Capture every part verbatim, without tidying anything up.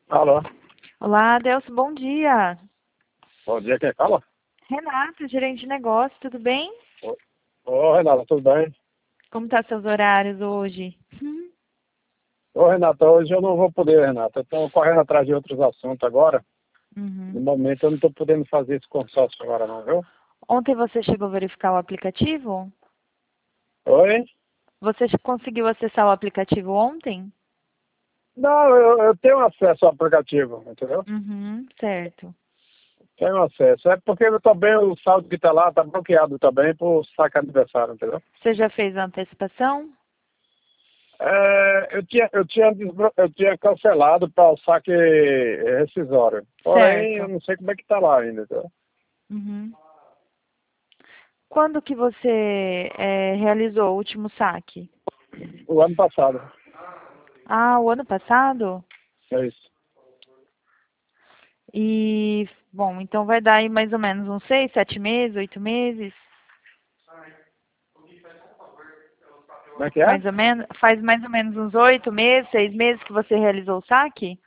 Alô, Olá, Adelso, bom dia. bom dia, quem fala? Renata, gerente de negócio, tudo bem? Ô, ô, Renata, tudo bem? Como tá seus horários hoje? Hum. Ô, Renata, hoje eu não vou poder, Renata. Eu estou correndo atrás de outros assuntos agora. No Uhum. momento eu não estou podendo fazer esse consórcio agora não, viu? Ontem você chegou a verificar o aplicativo? Oi? Você conseguiu acessar o aplicativo ontem? Não, eu, eu tenho acesso ao aplicativo, entendeu? Uhum, certo. Tenho acesso. É porque eu também, o saldo que está lá está bloqueado também por saque aniversário, entendeu? Você já fez a antecipação? É, eu, tinha, eu, tinha desblo- eu tinha cancelado para o saque rescisório. Porém, eu Certo. não sei como é que está lá ainda, entendeu? Uhum. Quando que você eh, realizou o último saque? O ano passado. Ah, o ano passado? É isso. E, bom, então vai dar aí mais ou menos uns seis, sete meses, oito meses? Como é que é? Mais ou menos, faz mais ou menos uns oito meses, seis meses que você realizou o saque?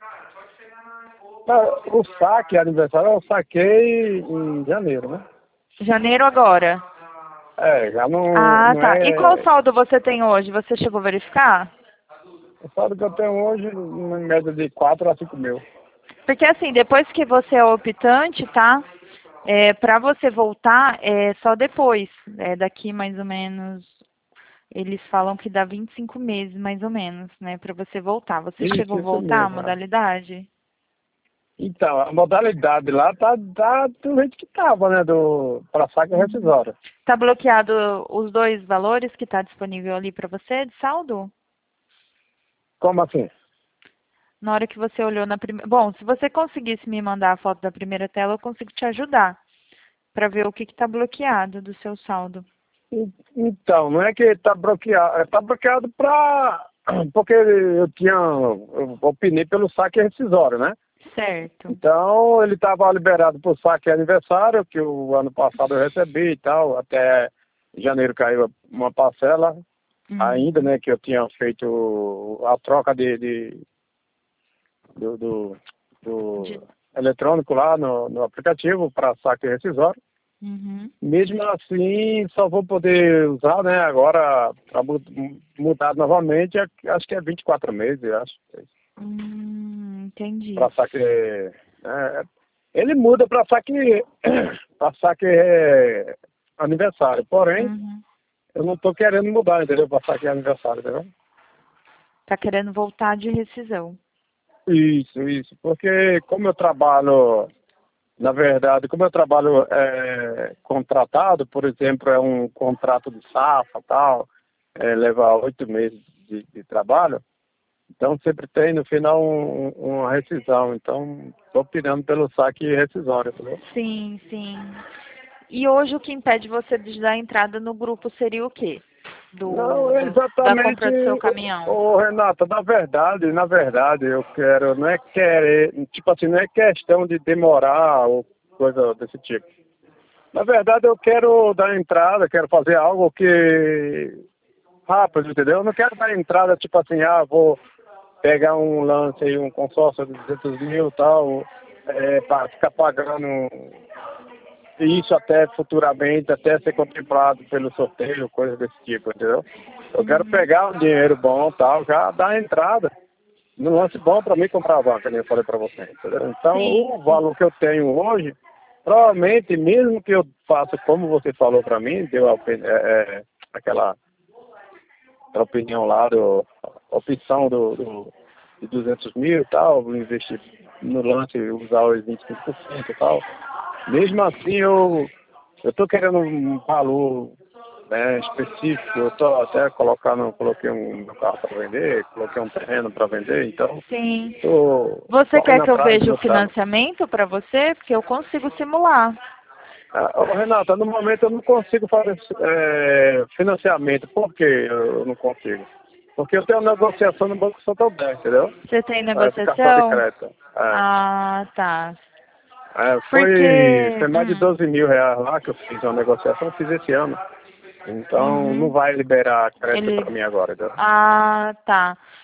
Ah, o saque, aniversário, eu saquei em janeiro, né? Janeiro agora. É, já não, Ah, não tá. E qual é. saldo você tem hoje? Você chegou a verificar? O saldo que eu tenho hoje, em média de quatro a cinco mil. Porque assim, depois que você é optante, tá? É, para você voltar, é só depois. É, daqui mais ou menos, eles falam que dá vinte e cinco meses, mais ou menos, né? Para você voltar. Você chegou Isso, a isso voltar a mesmo. É. modalidade? Então, a modalidade lá tá, tá do jeito que tava, né? Do, para saque Uhum. rescisório. Tá bloqueado os dois valores que tá disponível ali para você de saldo? Como assim? Na hora que você olhou na primeira. Bom, se você conseguisse me mandar a foto da primeira tela, eu consigo te ajudar para ver o que está bloqueado do seu saldo. En- Então, não é que tá bloqueado, é, tá bloqueado para porque eu tinha, eu opinei pelo saque rescisório, né? Certo. Então, ele estava liberado por saque aniversário, que o ano passado eu recebi e tal, até janeiro caiu uma parcela ainda, Uhum. né, que eu tinha feito a troca de, de- do, do, De- do eletrônico lá no, no aplicativo para saque rescisório. Uhum. Mesmo assim, só vou poder usar, né, agora para mudar novamente, acho que é vinte e quatro meses, eu acho, Hum, entendi. para saque. É, ele muda para saque, para saque é, aniversário. Porém, Uhum. eu não estou querendo mudar, entendeu? Para saque aniversário, entendeu? Tá querendo voltar de rescisão. Isso, isso. Porque como eu trabalho, na verdade, como eu trabalho é, contratado, por exemplo, é um contrato de safra tal, é, leva oito meses de, de trabalho, então sempre tem no final um, uma rescisão. Então, estou optando pelo saque rescisório, entendeu? Sim, sim. E hoje o que impede você de dar entrada no grupo seria o quê? Não, Do, é do- da exatamente, compra do seu ô caminhão? ô, Renata, na verdade, na verdade, eu quero, não é querer, tipo assim, não é questão de demorar ou coisa desse tipo. Na verdade, eu quero dar entrada, quero fazer algo que rápido, entendeu? Eu não quero dar entrada, tipo assim, ah, vou pegar um lance aí, um consórcio de duzentos mil e tal, é, para ficar pagando isso até futuramente, até ser contemplado pelo sorteio, coisa desse tipo, entendeu? Eu quero Uhum. pegar um dinheiro bom tal, já dar a entrada no lance bom para mim comprar a banca, como eu falei para você, entendeu? Então, Sim, o sim. valor que eu tenho hoje, provavelmente, mesmo que eu faça como você falou para mim, deu a, opini- é, é, aquela, aquela opinião lá, do, a opção do, do, de duzentos mil e tal, vou investir no lance, usar os vinte e cinco por cento e tal. Mesmo assim, eu eu estou querendo um valor, né, específico. Eu estou até colocando, coloquei um meu carro para vender, coloquei um terreno para vender, então Sim. estou Você quer correndo que eu atrás de veja o mudar. financiamento para você? Porque eu consigo simular. Ah, ô, Renata, no momento eu não consigo fazer é, financiamento. Por que eu não consigo? Porque eu tenho negociação no Banco Santander, entendeu? Você tem É, de cartão de negociação? crédito. É. Ah, tá. É, foi, Porque. foi mais de Hum, doze mil reais lá que eu fiz uma negociação, eu fiz esse ano. Então não uhum. vai liberar crédito Ele. para mim agora, entendeu? Ah, tá.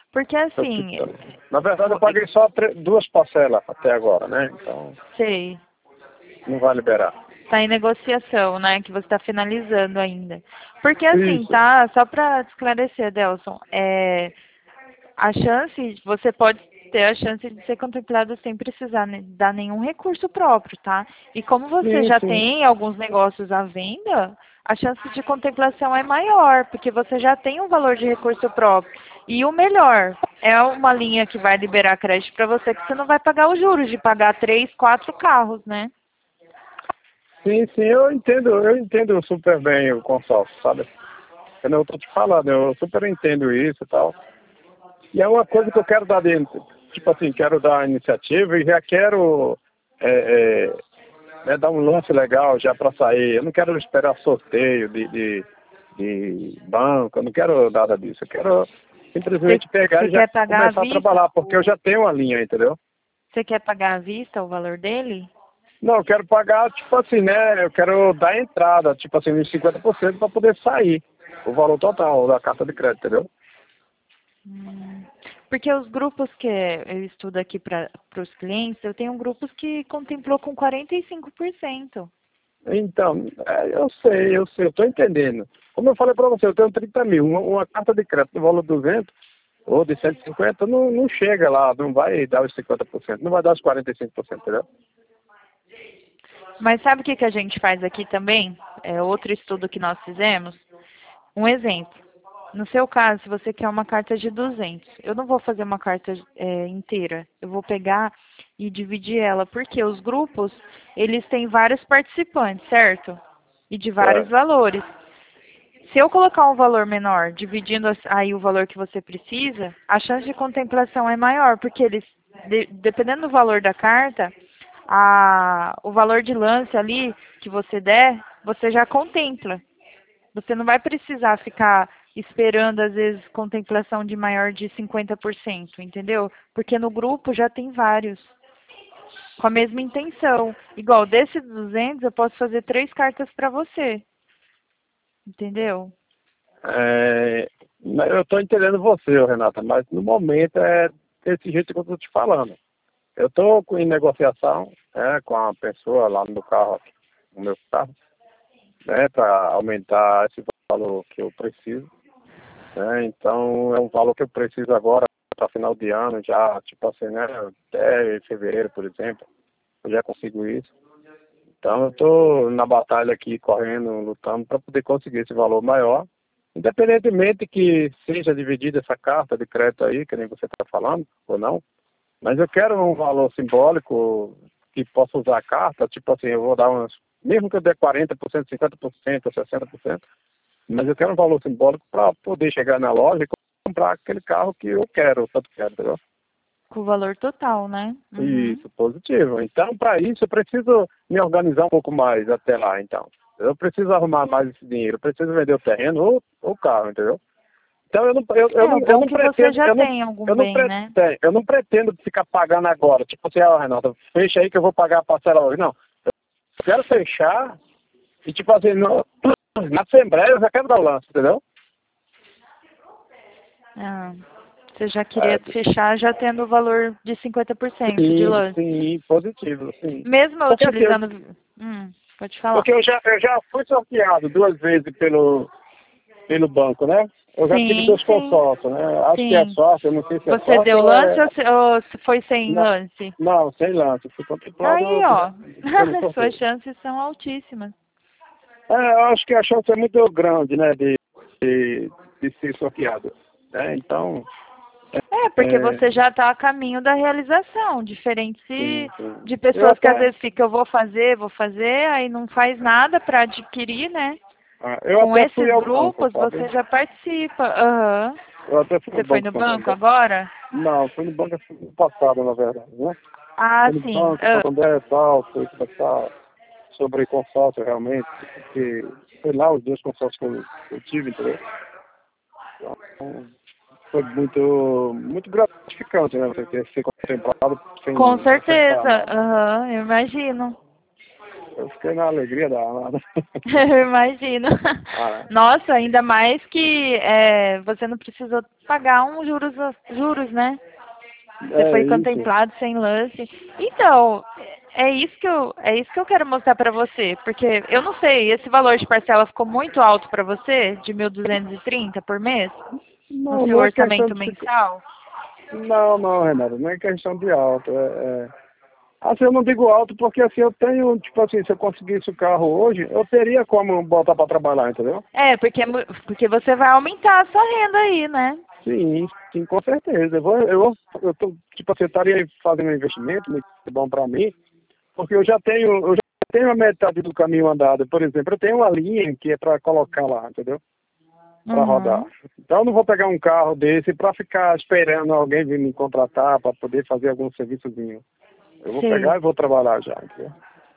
Porque Eu assim, fico- Na verdade, eu paguei só tre- duas parcelas até agora, né? Então, sei, não vai liberar. tá em negociação, né? Que você está finalizando ainda. Porque assim, Isso. tá? Só para esclarecer, Delson, é, a chance, você pode ter a chance de ser contemplado sem precisar ne- dar nenhum recurso próprio, tá? E como você Sim, já sim. tem alguns negócios à venda, a chance de contemplação é maior, porque você já tem um valor de recurso próprio. E o melhor, é uma linha que vai liberar crédito para você, que você não vai pagar os juros de pagar três, quatro carros, né? Sim, sim, eu entendo, eu entendo super bem o consórcio, sabe? Eu tô te falando, eu super entendo isso e tal. E é uma coisa que eu quero dar dentro. Tipo assim, quero dar a iniciativa e já quero é, é, né, dar um lance legal já para sair. Eu não quero esperar sorteio de, de, de banco, eu não quero nada disso. Eu quero Você, simplesmente pegar você e já quer pagar à começar a vista? trabalhar, porque eu já tenho uma linha, entendeu? Você quer pagar à vista o valor dele? Não, eu quero pagar, tipo assim, né? Eu quero dar entrada, tipo assim, uns cinquenta por cento para poder sair o valor total da carta de crédito, entendeu? Hum, Porque os grupos que eu estudo aqui para os clientes, eu tenho grupos que contemplou com quarenta e cinco por cento. Então, é, eu sei, eu sei, eu estou entendendo. Como eu falei para você, eu tenho trinta mil, uma, uma carta de crédito de valor de duzentos ou de cento e cinquenta não, não chega lá, não vai dar os cinquenta por cento, não vai dar os quarenta e cinco por cento, entendeu? Mas sabe o que, que a gente faz aqui também? É outro estudo que nós fizemos. Um exemplo. No seu caso, se você quer uma carta de duzentos, eu não vou fazer uma carta é, inteira. Eu vou pegar e dividir ela, porque os grupos, eles têm vários participantes, certo? E de vários É, valores. Se eu colocar um valor menor, dividindo as- aí o valor que você precisa, a chance de contemplação é maior, porque eles, de- dependendo do valor da carta, a, o valor de lance ali que você der, você já contempla. Você não vai precisar ficar esperando, às vezes, contemplação de maior de cinquenta por cento, entendeu? Porque no grupo já tem vários, com a mesma intenção. Igual, desse duzentos, eu posso fazer três cartas para você, entendeu? é, eu estou entendendo você, ô, Renata, mas no momento é desse jeito que eu estou te falando. Eu estou em negociação, né, com a pessoa lá no meu carro, no meu carro, né, para aumentar esse valor que eu preciso. Né? Então é um valor que eu preciso agora para final de ano, já, tipo assim, né? Até fevereiro, por exemplo, eu já consigo isso. Então eu estou na batalha aqui, correndo, lutando para poder conseguir esse valor maior, independentemente que seja dividida essa carta de crédito aí, que nem você está falando, ou não, mas eu quero um valor simbólico que possa usar a carta, tipo assim, eu vou dar uns, mesmo que eu dê quarenta por cento, cinquenta por cento, sessenta por cento, mas eu quero um valor simbólico para poder chegar na loja e comprar aquele carro que eu quero, tanto quero, entendeu? Com o valor total, né? Uhum. Isso, positivo. Então, para isso, eu preciso me organizar um pouco mais até lá, então. Eu preciso arrumar mais esse dinheiro, eu preciso vender o terreno ou ou o carro, entendeu? Então, eu não, eu, eu É, não, o eu bom não que você pretendo, já eu não, tem algum eu não bem, né? pretendo, eu não pretendo ficar pagando agora. Tipo assim, ó, Renata, fecha aí que eu vou pagar a parcela hoje. Não, eu quero fechar e, tipo assim, no, na Assembleia eu já quero dar o lance, entendeu? Ah, você já queria É, fechar já tendo o valor de cinquenta por cento de sim, lance. sim, positivo, sim. Mesmo Porque assim, eu, utilizando... Hum, pode falar. porque eu já, eu já fui sorteado duas vezes pelo, pelo banco, né? Eu já tive Sim, dois sim, consórcios, né? Acho que é sim. sorte, eu não sei se é Você sorte deu ou lance é... ou se ou se foi sem Não, lance? não sem lance, fui Aí, contemplado ó. pelo Suas sorteio. chances são altíssimas. É, eu acho que a chance é muito grande, né, de, de, de ser sorteado. Né? Então, É, porque é, você já está a caminho da realização, diferente se sim, sim. de Eu pessoas que às até, vezes ficam, eu vou fazer, vou fazer, aí não faz nada para adquirir, né? ah, eu Com até fui esses ao banco, grupos sabe? você já participa. Aham. Eu até fui ao Você foi banco no também. banco agora? Não, fui no banco ano passado, na verdade, né? Ah, Fui no sim. banco, Ah, Santander e tal, fui conversar sobre consórcio realmente, porque foi lá os dois consórcios que eu, que eu tive, entendeu? Então, foi muito, muito gratificante, né? Você ter ser contemplado com sem acertar certeza. nada. Aham, eu imagino. eu fiquei na alegria da nada. Eu imagino. Ah, Nossa, ainda mais que é, você não precisou pagar um juros, juros, né? Você é foi isso. contemplado sem lance. Então, é isso que eu, é isso que eu quero mostrar pra você, porque eu não sei, esse valor de parcela ficou muito alto pra você, de mil duzentos e trinta por mês, no Não, seu não é questão orçamento de ficar. mensal? Não, não, Renato, não é questão de alto. É, é... Assim, eu não digo alto porque assim, eu tenho, tipo assim, se eu conseguisse o carro hoje, eu teria como botar para trabalhar, entendeu? É, porque, é mu- porque você vai aumentar a sua renda aí, né? Sim, sim, com certeza. Eu vou, eu, vou- eu tô, tipo assim, eu estaria fazendo um investimento muito bom para mim, porque eu já tenho, eu já tenho a metade do caminho andado. Por exemplo, eu tenho uma linha que é para colocar lá, entendeu? Para rodar. Uhum. Então eu não vou pegar um carro desse para ficar esperando alguém vir me contratar para poder fazer algum serviçozinho. Eu vou pegar Sei. e vou trabalhar já, entendeu?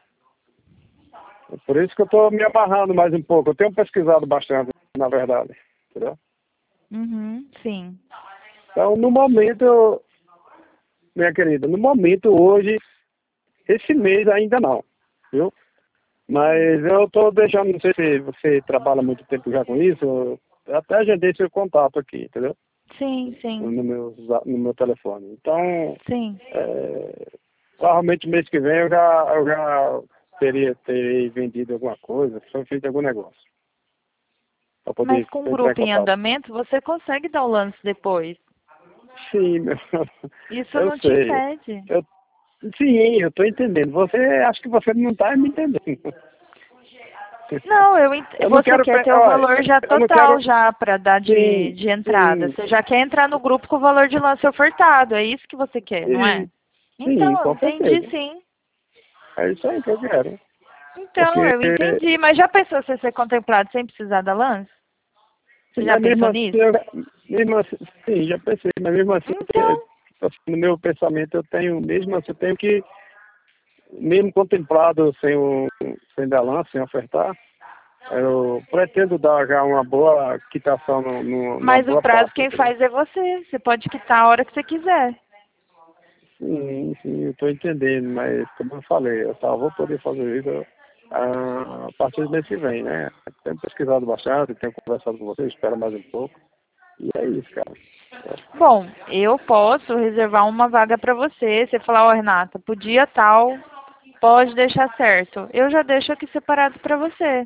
É por isso que eu estou me amarrando mais um pouco. Eu tenho pesquisado bastante, na verdade, entendeu? Uhum, sim. Então, no momento, eu- minha querida, no momento hoje, esse mês ainda não, viu? Mas eu estou deixando, não sei se você trabalha muito tempo já com isso, eu até agendei seu contato aqui, entendeu? Sim, No sim. meu, za- no meu telefone. Então, Sim. é, provavelmente mês que vem eu já, eu já teria, terei vendido alguma coisa, só feito algum negócio, para Mas poder com o entrar em grupo em contato. andamento, você consegue dar o lance depois. Sim, meu, Isso eu não te sei. impede. Eu, sim, eu estou entendendo. Você, acho que você não está me entendendo. Não, eu ent... Eu não você quero, quer pe- ter o olha, valor já eu não total quero, já para dar de, sim, de entrada. sim, Você já quer entrar no grupo com o valor de lance ofertado. É isso que você quer, não é? sim, sim, Então, eu com entendi certeza. sim. É isso aí que eu quero. Então, Porque, eu entendi. Mas já pensou você ser contemplado sem precisar da lance? Você já mas mesmo pensou assim, nisso? eu, mesmo assim, sim, já pensei, mas mesmo assim, é, Então, tipo assim, no meu pensamento eu tenho, mesmo assim, eu tenho que, mesmo contemplado sem o, sem dar lance, sem ofertar, eu pretendo dar já uma boa quitação no, no, numa mas o boa prazo parte, quem entendeu? faz é você. Você pode quitar a hora que você quiser. Sim, sim, eu estou entendendo, mas como eu falei, eu só vou poder fazer isso ah, a partir do mês que vem, né? Tenho pesquisado bastante, tenho conversado com você, espero mais um pouco. E é isso, cara. Bom, eu posso reservar uma vaga para você. Você falar, ó, Renata, podia tal, pode deixar certo. Eu já deixo aqui separado para você.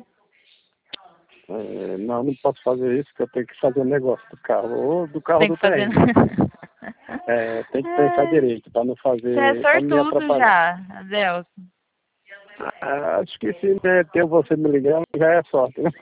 É, não, não posso fazer isso, porque eu tenho que fazer um negócio do carro, ou do carro Tem do que fazer. terreno. É, tem que pensar É, direito, para não você é fazer, para não me sortudo atrapalhar. já, Adelson. Ah, acho que se né, ter você me ligando já é sorte, né?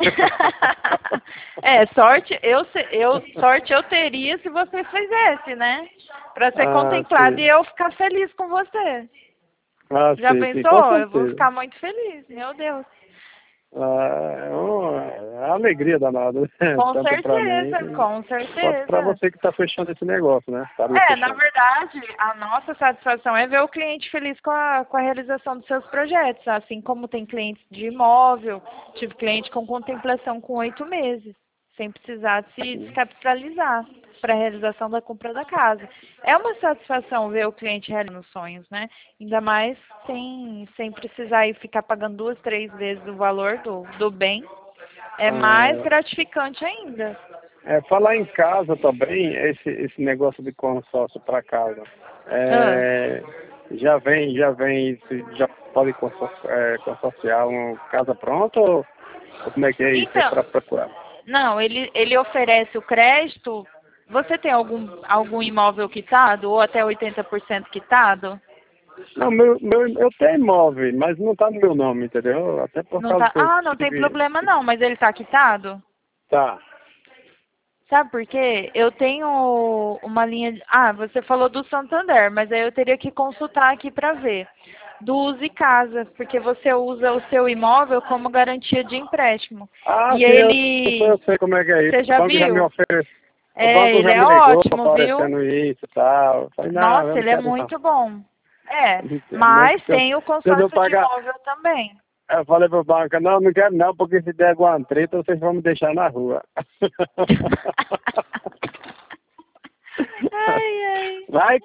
É, sorte eu, se- eu, sorte eu teria se você fizesse, né? Para ser Ah, contemplado e sim. eu ficar feliz com você. Ah, Já sim, sim, com pensou? Eu vou certeza. ficar muito feliz, meu Deus. Ah, é uma, é uma alegria danada, né? Com Tanto para mim certeza, com quanto para certeza. você que está fechando esse negócio, né? Estaria É, na fechando. verdade, a nossa satisfação é ver o cliente feliz com a, com a realização dos seus projetos, assim como tem clientes de imóvel, tive cliente com contemplação com oito meses, sem precisar se descapitalizar para a realização da compra da casa. É uma satisfação ver o cliente realizando os sonhos, né? Ainda mais sem, sem precisar ir ficar pagando duas, três vezes o valor do, do bem. É mais Ah, gratificante ainda. é, falar em casa também, esse, esse negócio de consórcio para casa. Ah. É, já vem, já vem, se já pode consor- é, consorciar uma casa pronta ou, ou como é que é isso? É Então, para procurar? não, ele, ele oferece o crédito. Você tem algum, algum imóvel quitado ou até oitenta por cento quitado? Não, meu, meu, eu tenho imóvel, mas não está no meu nome, entendeu? Até por Não causa tá, que eu ah, não tem tive. problema não, mas ele tá quitado? Tá. Sabe por quê? Eu tenho uma linha de... Ah, você falou do Santander, mas aí eu teria que consultar aqui para ver. Do Use Casa, porque você usa o seu imóvel como garantia de empréstimo. Ah, E sim, eu, eu ele... sei como é que é isso. Você O já banco já me viu? oferece. O É, banco ele já é me ligou ótimo, viu? oferecendo isso e tal. Eu falei, não, Nossa, eu não ele é quero não. muito bom. É, Mas mas se eu, tem o se eu consórcio de pagar, imóvel também. eu falei pro banco, não, não quero não, porque se der alguma treta, vocês vão me deixar na rua. Ai, ai. Vai que dá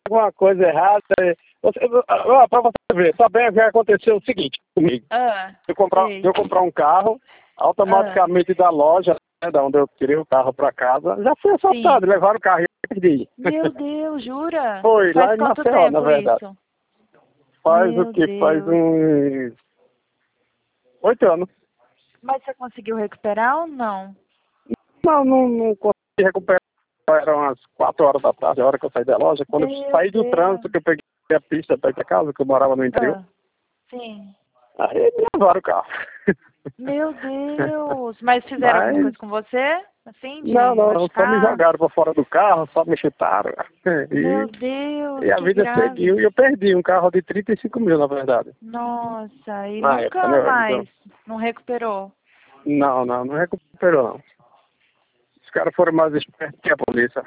alguma coisa errada. Você, ó, pra você ver, tá bem, vai acontecer o seguinte comigo. Ah, Se eu comprar, sei. se eu comprar um carro, automaticamente da loja, né, da onde eu tirei o carro pra casa, já fui assaltado, Sim. levaram o carro e eu perdi. Meu Deus, jura? Foi, Faz lá em quanto Maceió, na tempo verdade. isso? Faz o Meu que? Faz Deus. uns oito anos. Mas você conseguiu recuperar ou não? Não, não, não consegui recuperar. Eram umas quatro horas da tarde, a hora que eu saí da loja. Quando eu Meu saí do Deus. trânsito, que eu peguei a pista para ir pra casa, que eu morava no interior, Ah, sim. aí me levaram o carro. Meu Deus. Mas fizeram alguma Mas, coisa com você? Assim, não, de não, não, só me machucar? jogaram para fora do carro, só me chutaram. Meu E, Deus, e a que vida seguiu grave. e eu perdi um carro de trinta e cinco mil, na verdade. Nossa, e Na época, né? nunca Então, mais não recuperou? não, não, não recuperou, não. Os caras foram mais espertos que a polícia.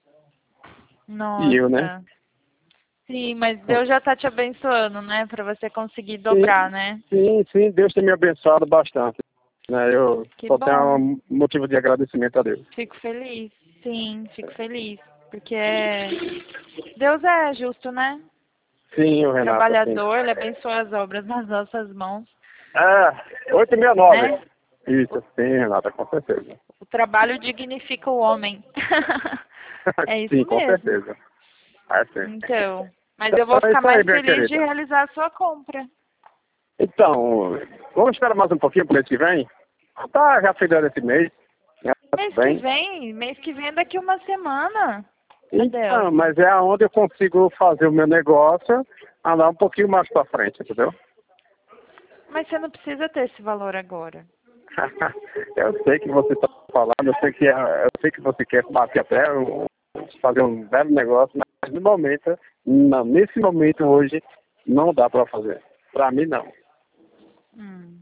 E eu, né? Nossa. Sim, mas Deus já tá te abençoando, né? Pra você conseguir dobrar, Sim, né? sim, sim, Deus tem me abençoado bastante. Né? Eu Que só tenho bom. um motivo de agradecimento a Deus. Fico feliz. Sim, fico feliz. Porque Deus é justo, né? Sim, o Renato, sim. Trabalhador, ele abençoa as obras nas nossas mãos, É, oito sessenta e nove. né? Isso, sim, Renata, com certeza. O trabalho dignifica o homem. É isso Sim, com mesmo. certeza. É, sim. Então, mas eu vou Então é ficar isso aí, mais minha feliz de querida. realizar a sua compra. Então, vamos esperar mais um pouquinho pro mês que vem? Tá já final desse mês, né? Tá Mês tudo que bem. vem, mês que vem é daqui uma semana, Então, Adelson. mas é aonde eu consigo fazer o meu negócio andar um pouquinho mais pra frente, entendeu? Mas você não precisa ter esse valor agora. Eu sei que você está falando, eu sei que, é- eu sei que você quer bater até um- fazer um belo negócio, mas no momento, não, nesse momento hoje, não dá para fazer. Para mim, não. Hum.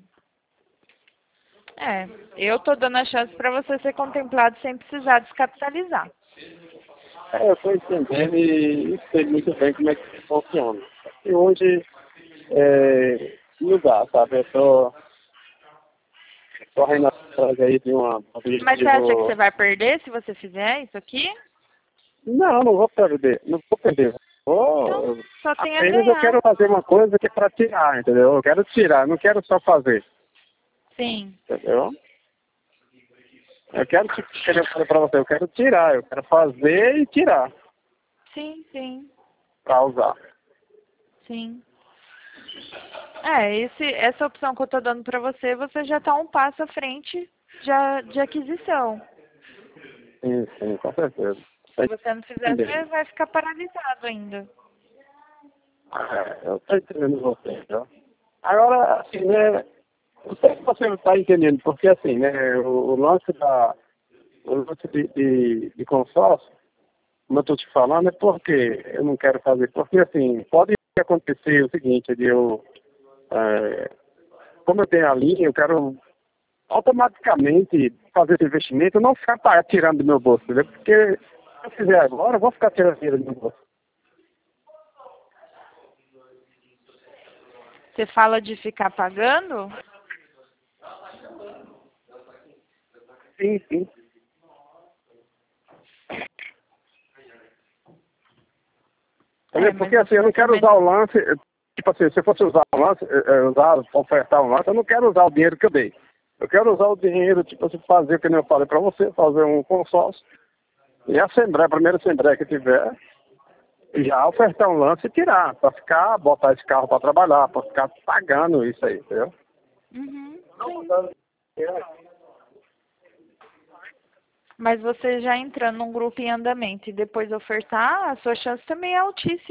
É, eu tô dando a chance para você ser contemplado sem precisar descapitalizar. É, eu estou entendendo e sei muito bem como é que funciona. E hoje, é, não dá, sabe? Eu estou correndo atrás aí de um Mas você acha que você objetivo. vai perder se você fizer isso aqui? Não, não vou perder, não vou perder. Então, Vou, só tem a apenas eu ganhar. quero fazer uma coisa que é para tirar, entendeu? Eu quero tirar, não quero só fazer, Sim, entendeu? Eu quero, tipo, que eu falei pra você, eu quero tirar, eu quero fazer e tirar sim, sim, pra usar. sim. É, esse, essa opção que eu tô dando para você, você já tá um passo à frente de, a- de aquisição. Sim, sim, com certeza. Tá Se você não fizer, você entendendo? vai ficar paralisado ainda. É, eu tô entendendo você, entendeu? Agora, assim, né, não sei se você está entendendo, porque assim, né, o, o lance da, o lance de, de, de consórcio, como eu estou te falando, é porque eu não quero fazer, porque assim, pode acontecer o seguinte, de eu, é, como eu tenho a linha, eu quero automaticamente fazer esse investimento, não ficar pa- tirando do meu bolso, entendeu? Porque se eu fizer agora, eu vou ficar tirando dinheiro do meu bolso. Você fala de ficar pagando? Sim, sim. É, Entendeu? mas Porque no assim, eu não quero financiamento. usar o lance, eh, tipo assim, se eu fosse usar o lance, eh, eh, usar, ofertar um lance, eu não quero usar o dinheiro que eu dei. Eu quero usar o dinheiro, tipo assim, fazer o que eu falei para você, fazer um consórcio, e a assembleia, a primeira assembleia que tiver, já ofertar um lance e tirar, para ficar, botar esse carro para trabalhar, para ficar pagando isso aí, entendeu? Uhum, sim. Mas você já entrando num grupo em andamento e depois ofertar, a sua chance também é altíssima.